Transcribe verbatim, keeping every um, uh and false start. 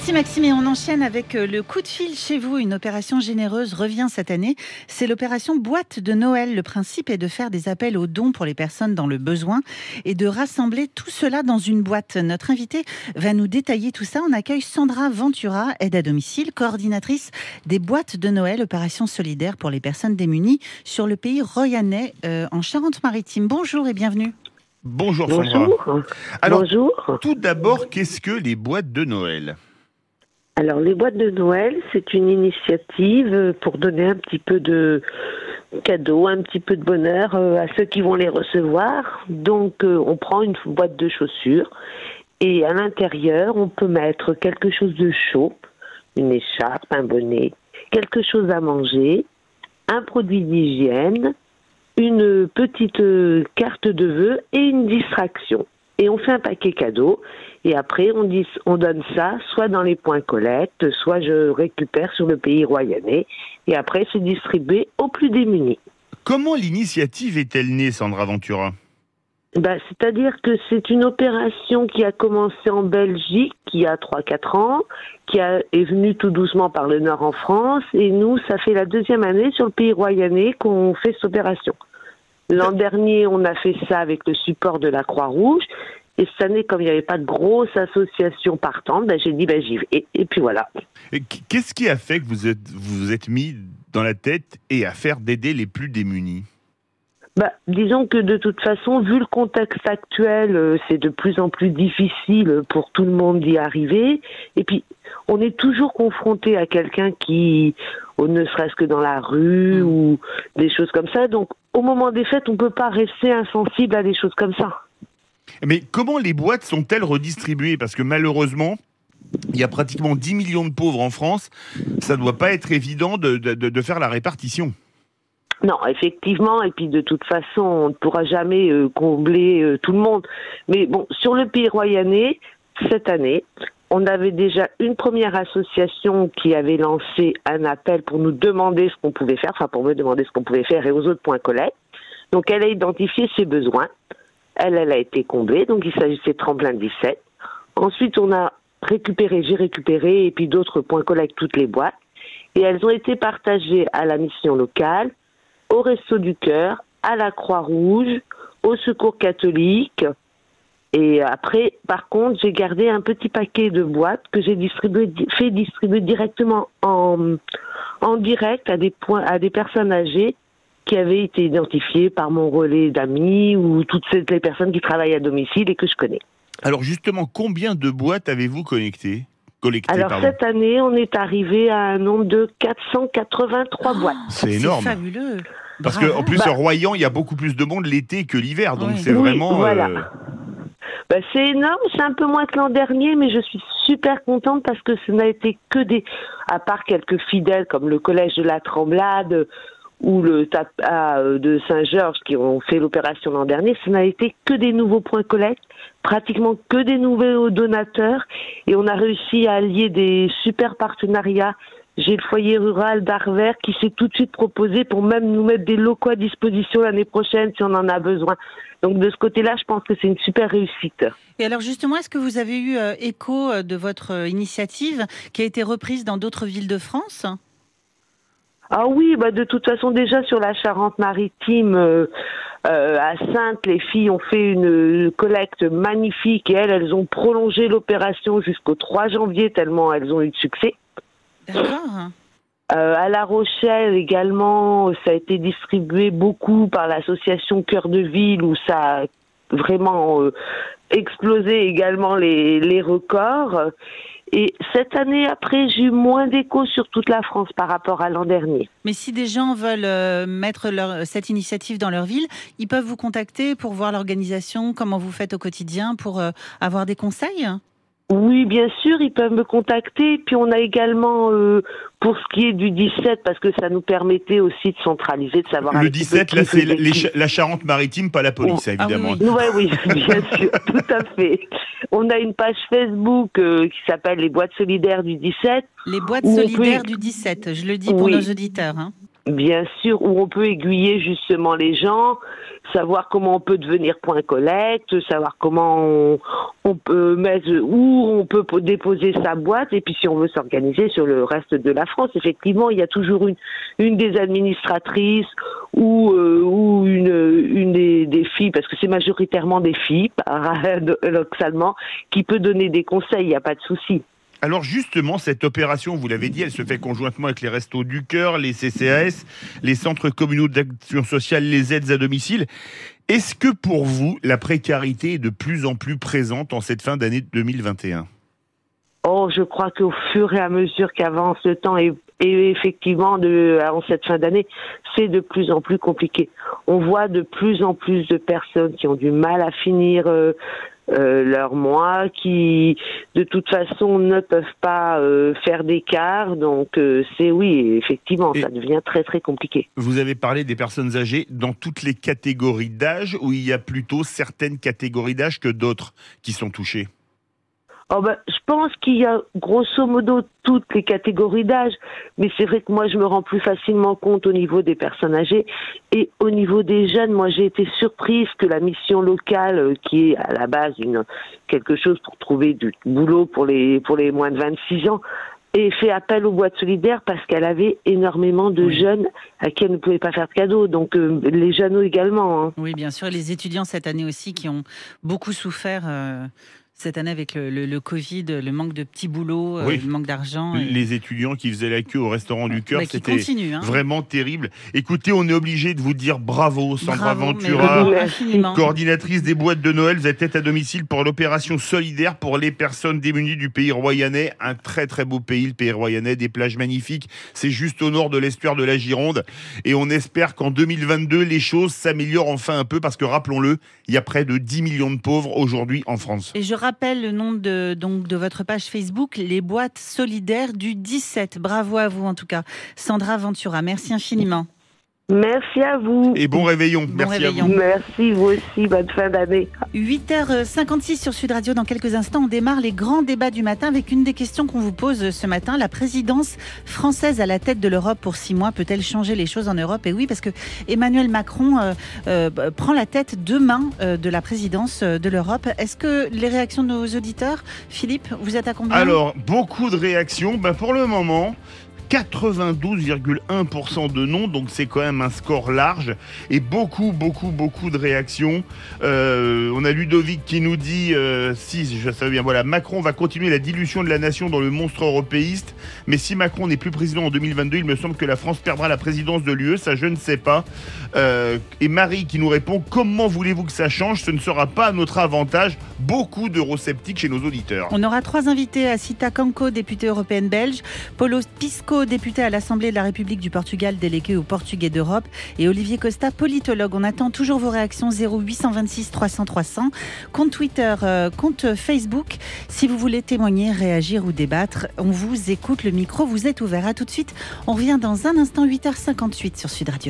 Merci Maxime, et on enchaîne avec le coup de fil chez vous. Une opération généreuse revient cette année. C'est l'opération Boîte de Noël. Le principe est de faire des appels aux dons pour les personnes dans le besoin et de rassembler tout cela dans une boîte. Notre invité va nous détailler tout ça. On accueille Sandra Ventura, aide à domicile, coordinatrice des Boîtes de Noël, opération solidaire pour les personnes démunies sur le pays royannais euh, en Charente-Maritime. Bonjour et bienvenue. Bonjour Sandra. Bonjour. Alors, Bonjour. tout d'abord, qu'est-ce que les boîtes de Noël ? Alors, les boîtes de Noël, c'est une initiative pour donner un petit peu de cadeaux, un petit peu de bonheur à ceux qui vont les recevoir. Donc, on prend une boîte de chaussures et à l'intérieur, on peut mettre quelque chose de chaud, une écharpe, un bonnet, quelque chose à manger, un produit d'hygiène, une petite carte de vœux et une distraction. Et on fait un paquet cadeau. Et après, on, dit, on donne ça soit dans les points collecte, soit je récupère sur le pays royannais. Et après, c'est distribué aux plus démunis. Comment l'initiative est-elle née, Sandra Ventura ? Ben, c'est-à-dire que c'est une opération qui a commencé en Belgique il y a trois quatre ans, qui a, est venue tout doucement par le nord en France. Et nous, ça fait la deuxième année sur le pays royannais qu'on fait cette opération. L'an dernier, on a fait ça avec le support de la Croix-Rouge. Et cette année, comme il n'y avait pas de grosse association partante, ben j'ai dit ben j'y vais. Et, et puis voilà. Et qu'est-ce qui a fait que vous êtes, vous vous êtes mis dans la tête et à faire d'aider les plus démunis ? Bah, disons que de toute façon, vu le contexte actuel, euh, c'est de plus en plus difficile pour tout le monde d'y arriver. Et puis, on est toujours confronté à quelqu'un qui, oh, ne serait-ce que dans la rue mmh. ou des choses comme ça. Donc, au moment des fêtes, on ne peut pas rester insensible à des choses comme ça. Mais comment les boîtes sont-elles redistribuées ? Parce que malheureusement, il y a pratiquement dix millions de pauvres en France. Ça ne doit pas être évident de, de, de faire la répartition. Non, effectivement, et puis de toute façon, on ne pourra jamais euh, combler euh, tout le monde. Mais bon, sur le pays royannais, cette année, on avait déjà une première association qui avait lancé un appel pour nous demander ce qu'on pouvait faire, enfin pour me demander ce qu'on pouvait faire et aux autres points collecte. Donc elle a identifié ses besoins, elle, elle a été comblée, donc il s'agissait de Tremplin dix-sept. Ensuite, on a récupéré, j'ai récupéré, et puis d'autres points collecte, toutes les boîtes, et elles ont été partagées à la mission locale, au Resto du Cœur, à la Croix-Rouge, au Secours catholique. Et après, par contre, j'ai gardé un petit paquet de boîtes que j'ai distribué, fait distribuer directement en, en direct à des, points, à des personnes âgées qui avaient été identifiées par mon relais d'amis ou toutes ces, les personnes qui travaillent à domicile et que je connais. Alors justement, combien de boîtes avez-vous connectées collectées, Alors pardon. Cette année, on est arrivé à un nombre de quatre cent quatre-vingt-trois oh, boîtes. C'est énorme. C'est fabuleux. Parce Bravo. qu'en plus, bah, en Royan, il y a beaucoup plus de monde l'été que l'hiver. Donc oui. c'est oui, vraiment... Voilà. Euh... Bah, c'est énorme, c'est un peu moins que l'an dernier, mais je suis super contente parce que ce n'a été que des... À part quelques fidèles comme le collège de la Tremblade ou le Tapa de Saint-Georges qui ont fait l'opération l'an dernier, ce n'a été que des nouveaux points collecte, pratiquement que des nouveaux donateurs, et on a réussi à allier des super partenariats. J'ai le foyer rural d'Arvers qui s'est tout de suite proposé pour même nous mettre des locaux à disposition l'année prochaine si on en a besoin. Donc de ce côté-là, je pense que c'est une super réussite. Et alors justement, est-ce que vous avez eu euh, écho de votre euh, initiative qui a été reprise dans d'autres villes de France ? Ah oui, bah de toute façon déjà sur la Charente-Maritime, euh, euh, à Saintes, les filles ont fait une collecte magnifique et elles, elles ont prolongé l'opération jusqu'au trois janvier tellement elles ont eu de succès. D'accord. Euh, à La Rochelle également, ça a été distribué beaucoup par l'association Cœur de Ville où ça a vraiment euh, explosé également les, les records. Et cette année, après, j'ai eu moins d'écho sur toute la France par rapport à l'an dernier. Mais si des gens veulent euh, mettre leur, cette initiative dans leur ville, ils peuvent vous contacter pour voir l'organisation, comment vous faites au quotidien, pour euh, avoir des conseils ? Oui, bien sûr, ils peuvent me contacter. Puis on a également, euh, pour ce qui est du dix-sept, parce que ça nous permettait aussi de centraliser, de savoir... Le dix-sept, là, c'est les, la Charente-Maritime, pas la police, oh. évidemment. Ah oui, oui. oui, oui, bien sûr, tout à fait. On a une page Facebook euh, qui s'appelle les Boîtes solidaires du dix-sept. Les Boîtes solidaires peut... du dix-sept, je le dis pour oui. nos auditeurs. Hein. Bien sûr, où on peut aiguiller justement les gens, savoir comment on peut devenir point collecte, savoir comment on, on peut mettre, où on peut déposer sa boîte, et puis si on veut s'organiser sur le reste de la France, effectivement, il y a toujours une, une des administratrices ou, euh, ou une, une des, des filles, parce que c'est majoritairement des filles, paradoxalement, qui peut donner des conseils, il n'y a pas de souci. Alors justement, cette opération, vous l'avez dit, elle se fait conjointement avec les Restos du Cœur, les C C A S, les centres communaux d'action sociale, les aides à domicile. Est-ce que pour vous, la précarité est de plus en plus présente en cette fin d'année deux mille vingt et un ? Oh, je crois qu'au fur et à mesure qu'avance le temps et, et effectivement, de, avant cette fin d'année, c'est de plus en plus compliqué. On voit de plus en plus de personnes qui ont du mal à finir euh, Euh, leur mois, qui de toute façon ne peuvent pas euh, faire d'écart, donc euh, c'est oui, effectivement, Et ça devient très très compliqué. Vous avez parlé des personnes âgées dans toutes les catégories d'âge, ou il y a plutôt certaines catégories d'âge que d'autres qui sont touchées ? Oh ben, je pense qu'il y a grosso modo toutes les catégories d'âge, mais c'est vrai que moi je me rends plus facilement compte au niveau des personnes âgées et au niveau des jeunes. Moi j'ai été surprise que la mission locale, qui est à la base une quelque chose pour trouver du boulot pour les pour les moins de vingt-six ans, ait fait appel aux boîtes solidaires parce qu'elle avait énormément de oui. jeunes à qui elle ne pouvait pas faire de cadeaux. Donc euh, les jeunes également. Hein. Oui, bien sûr, et les étudiants cette année aussi qui ont beaucoup souffert. Euh... Cette année, avec le, le, le Covid, le manque de petits boulots, oui. euh, le manque d'argent. Et... Les étudiants qui faisaient la queue au restaurant du Cœur, bah, c'était continue, hein. vraiment terrible. Écoutez, on est obligé de vous dire bravo, Sandra bravo, Ventura, bravo, coordinatrice des boîtes de Noël. Vous êtes à domicile pour l'opération solidaire pour les personnes démunies du pays royannais. Un très très beau pays, le pays royannais, des plages magnifiques. C'est juste au nord de l'estuaire de la Gironde. Et on espère qu'en deux mille vingt-deux, les choses s'améliorent enfin un peu parce que, rappelons-le, il y a près de dix millions de pauvres aujourd'hui en France. Et je rappelle le nom de, donc, de votre page Facebook, les boîtes solidaires du dix-sept. Bravo à vous en tout cas. Sandra Ventura, merci infiniment. Merci à vous. Et bon réveillon. Bon merci réveillon. à vous. Merci, vous aussi. Bonne fin d'année. huit heures cinquante-six sur Sud Radio. Dans quelques instants, on démarre les grands débats du matin avec une des questions qu'on vous pose ce matin. La présidence française à la tête de l'Europe pour six mois peut-elle changer les choses en Europe ? Et oui, parce que Emmanuel Macron euh, euh, prend la tête demain euh, de la présidence de l'Europe. Est-ce que les réactions de nos auditeurs, Philippe, vous êtes à combien ? Alors, beaucoup de réactions. Ben, pour le moment... quatre-vingt-douze virgule un pour cent de non, donc c'est quand même un score large et beaucoup, beaucoup, beaucoup de réactions. Euh, on a Ludovic qui nous dit, euh, si je savais bien, voilà, Macron va continuer la dilution de la nation dans le monstre européiste, mais si Macron n'est plus président en deux mille vingt-deux, il me semble que la France perdra la présidence de l'U E, ça je ne sais pas. Euh, et Marie qui nous répond, comment voulez-vous que ça change ? Ce ne sera pas à notre avantage. Beaucoup d'eurosceptiques chez nos auditeurs. On aura trois invités, Assita Kanko, députée européenne belge, Paulo Pisco, député à l'Assemblée de la République du Portugal, délégué au Portugais d'Europe, et Olivier Costa, politologue. On attend toujours vos réactions, zéro huit cent vingt-six trois cents trois cents, compte Twitter, euh, compte Facebook. Si vous voulez témoigner, réagir ou débattre, on vous écoute, le micro vous est ouvert. À tout de suite, on revient dans un instant, huit heures cinquante-huit sur Sud Radio.